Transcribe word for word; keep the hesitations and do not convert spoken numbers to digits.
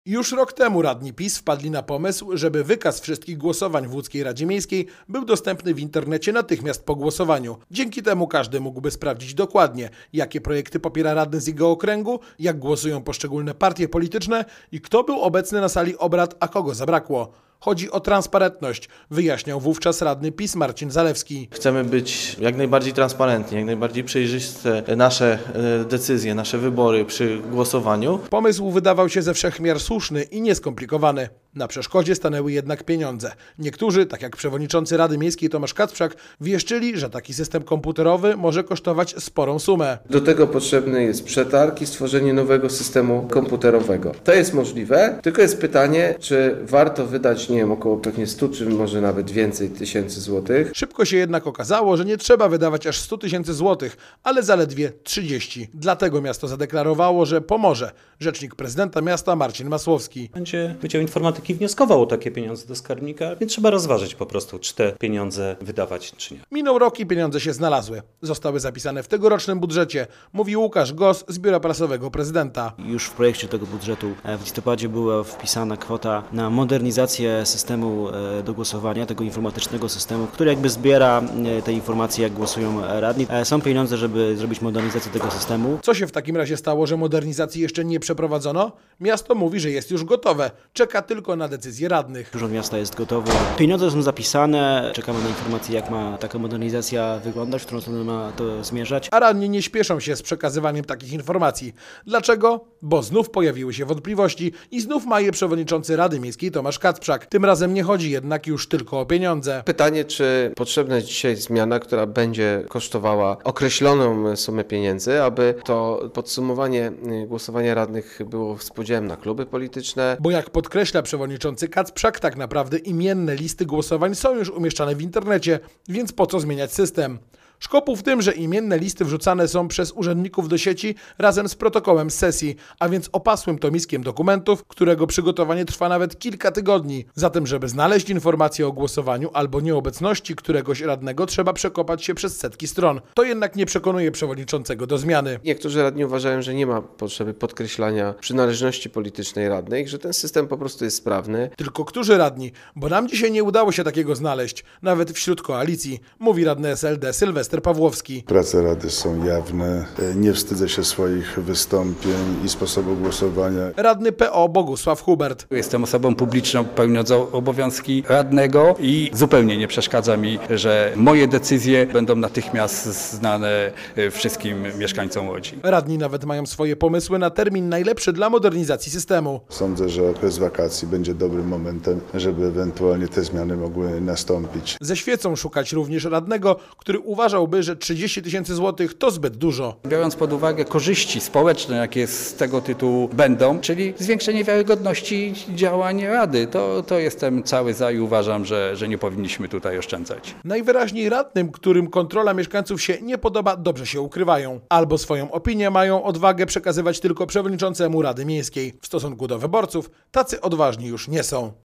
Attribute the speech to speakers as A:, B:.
A: Już rok temu radni PiS wpadli na pomysł, żeby wykaz wszystkich głosowań w łódzkiej Radzie Miejskiej był dostępny w internecie natychmiast po głosowaniu. Dzięki temu każdy mógłby sprawdzić dokładnie, jakie projekty popiera radny z jego okręgu, jak głosują poszczególne partie polityczne i kto był obecny na sali obrad, a kogo zabrakło. Chodzi o transparentność, wyjaśniał wówczas radny PiS Marcin Zalewski.
B: Chcemy być jak najbardziej transparentni, jak najbardziej przejrzyste nasze decyzje, nasze wybory przy głosowaniu.
A: Pomysł wydawał się ze wszech miar słuszny i nieskomplikowany. Na przeszkodzie stanęły jednak pieniądze. Niektórzy, tak jak przewodniczący Rady Miejskiej Tomasz Kacprzak, wieszczyli, że taki system komputerowy może kosztować sporą sumę.
C: Do tego potrzebny jest przetarg i stworzenie nowego systemu komputerowego. To jest możliwe, tylko jest pytanie, czy warto wydać, nie wiem, około pewnie stu, czy może nawet więcej tysięcy złotych.
A: Szybko się jednak okazało, że nie trzeba wydawać aż stu tysięcy złotych, ale zaledwie trzydzieści. Dlatego miasto zadeklarowało, że pomoże. Rzecznik prezydenta miasta Marcin Masłowski.
D: Będzie Wydział Informatyki wnioskował o takie pieniądze do skarbnika, więc trzeba rozważyć po prostu, czy te pieniądze wydawać, czy nie.
A: Minął rok i pieniądze się znalazły. Zostały zapisane w tegorocznym budżecie, mówi Łukasz Gos z Biura Prasowego Prezydenta.
E: Już w projekcie tego budżetu w listopadzie była wpisana kwota na modernizację systemu do głosowania, tego informatycznego systemu, który jakby zbiera te informacje, jak głosują radni. Są pieniądze, żeby zrobić modernizację tego systemu.
A: Co się w takim razie stało, że modernizacji jeszcze nie przeprowadzono? Miasto mówi, że jest już gotowe. Czeka tylko na decyzję radnych.
E: Urząd Miasta jest gotowy. Pieniądze są zapisane. Czekamy na informacje, jak ma taka modernizacja wyglądać, w którą stronę ma to zmierzać.
A: A radni nie śpieszą się z przekazywaniem takich informacji. Dlaczego? Bo znów pojawiły się wątpliwości i znów ma je przewodniczący Rady Miejskiej Tomasz Kacprzak. Tym razem nie chodzi jednak już tylko o pieniądze.
C: Pytanie, czy potrzebna jest dzisiaj zmiana, która będzie kosztowała określoną sumę pieniędzy, aby to podsumowanie głosowania radnych było z podziałem na kluby polityczne.
A: Bo jak podkreśla przewodniczący Kacprzak, tak naprawdę imienne listy głosowań są już umieszczane w internecie, więc po co zmieniać system? Szkopuł w tym, że imienne listy wrzucane są przez urzędników do sieci razem z protokołem z sesji, a więc opasłym tomiskiem dokumentów, którego przygotowanie trwa nawet kilka tygodni. Zatem, żeby znaleźć informacje o głosowaniu albo nieobecności któregoś radnego, trzeba przekopać się przez setki stron. To jednak nie przekonuje przewodniczącego do zmiany.
C: Niektórzy radni uważają, że nie ma potrzeby podkreślania przynależności politycznej radnych, że ten system po prostu jest sprawny.
A: Tylko którzy radni? Bo nam dzisiaj nie udało się takiego znaleźć, nawet wśród koalicji, mówi radny S L D Sylwester Pawłowski.
F: Prace Rady są jawne, nie wstydzę się swoich wystąpień i sposobu głosowania.
A: Radny P O Bogusław Hubert.
G: Jestem osobą publiczną pełniącą obowiązki radnego i zupełnie nie przeszkadza mi, że moje decyzje będą natychmiast znane wszystkim mieszkańcom Łodzi.
A: Radni nawet mają swoje pomysły na termin najlepszy dla modernizacji systemu.
F: Sądzę, że okres wakacji będzie dobrym momentem, żeby ewentualnie te zmiany mogły nastąpić.
A: Ze świecą szukać również radnego, który uważał, że trzydzieści tysięcy złotych to zbyt dużo.
G: Biorąc pod uwagę korzyści społeczne, jakie z tego tytułu będą, czyli zwiększenie wiarygodności działań Rady, to, to jestem cały za i uważam, że, że nie powinniśmy tutaj oszczędzać.
A: Najwyraźniej radnym, którym kontrola mieszkańców się nie podoba, dobrze się ukrywają. Albo swoją opinię mają odwagę przekazywać tylko przewodniczącemu Rady Miejskiej. W stosunku do wyborców tacy odważni już nie są.